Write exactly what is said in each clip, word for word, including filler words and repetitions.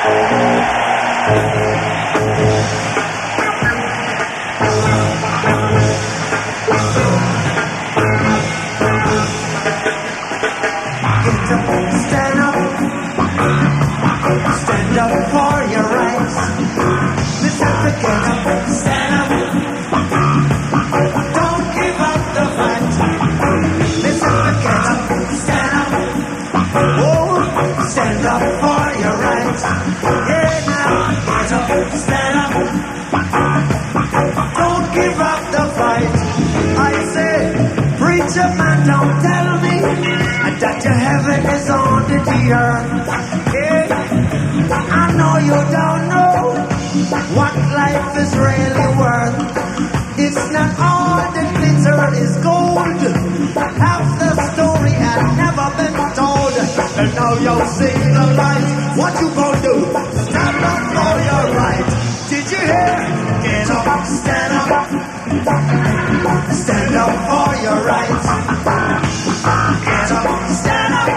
Stand up, stand up for your rights. Listen, get up, stand up. Don't give up the fight. Listen, get up, stand up. Oh, stand up for your rights. Yeah, now, get up, stand up. Don't give up the fight. I say, preacher man, don't tell me that your heaven is on the earth. Yeah, I know you don't know what life is really worth. It's not all that glitter is gold. Half the story had never been told. And now you'll see the light. What you gonna do? Stand up for your right. Did you hear? Get up, stand up. Stand up for your rights. Get up, stand up.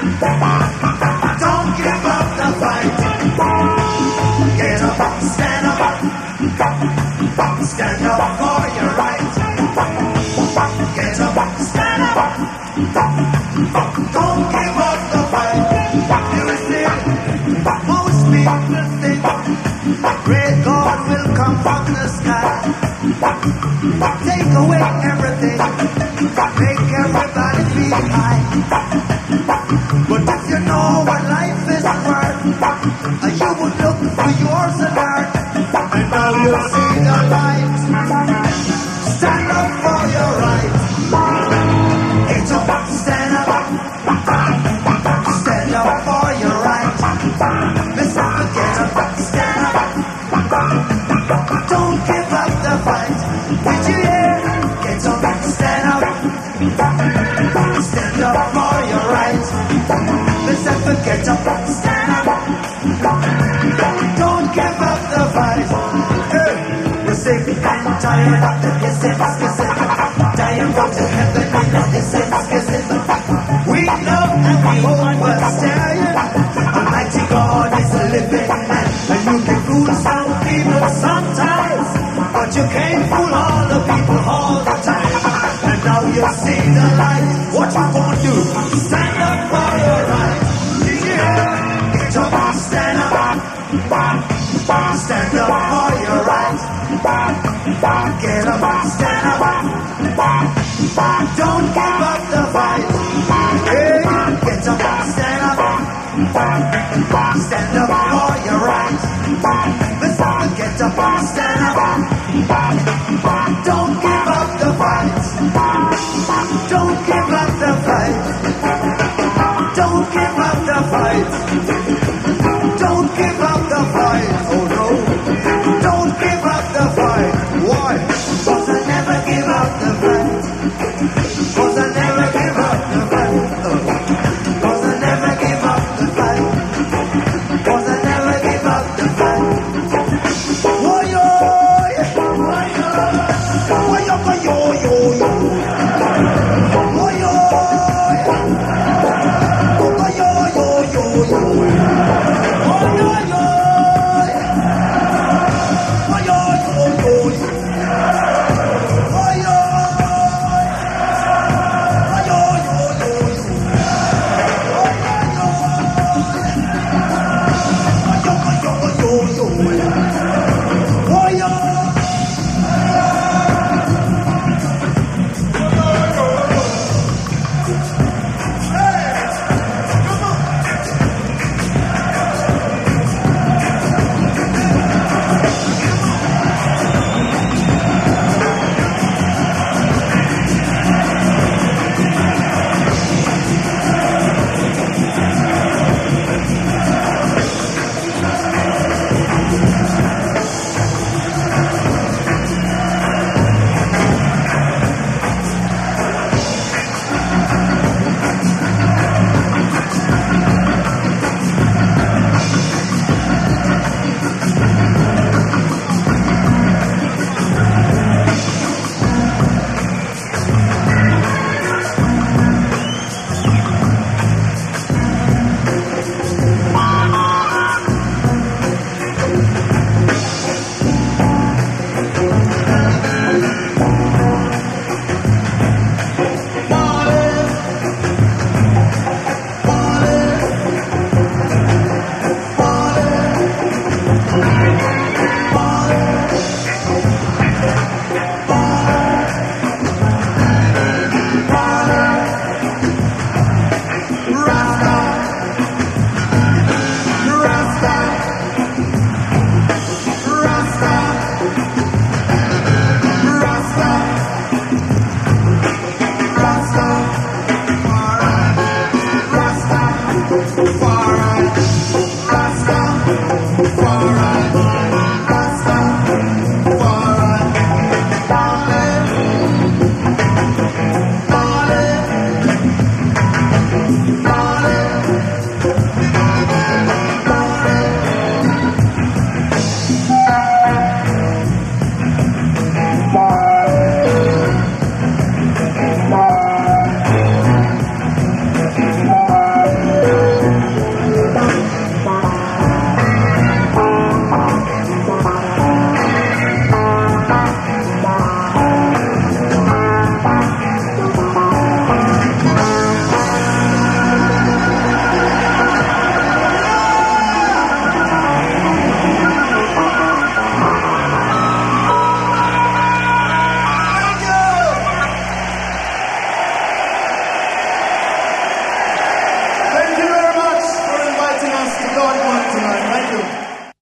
Don't give up the fight. Get up, stand up. Stand up for your rights. Get up, stand up. Don't give up the fight. You see, most people think great God will come from the sky, take away everything, make everybody feel high. But if you know what life is worth, you would look for yours on earth, and now you'll see the light. Stand up for your right. Get up, stand up. Stand up for your right. Listen, get up, stand up. Don't give up the fight. Did you hear? Get up, stand up. Stand up for your right. Listen, get up, stand up. Don't give up the fight. Hey, we're sick and tired of the kissing, kissing. Dying from to heaven in the kissing, kissing. We love and we hope we're staying. Almighty God is a living man, and you can fool some people sometimes, but you can't fool all the people all the time. And now you see the light. What you gonna do? Stand up for your right. Did you hear? Get up, stand up. Stand up for your right. Get up, stand up. Don't give up the fight. Hey, get up, stand up. Stand up for your right. Listen, get up, stand up. Don't give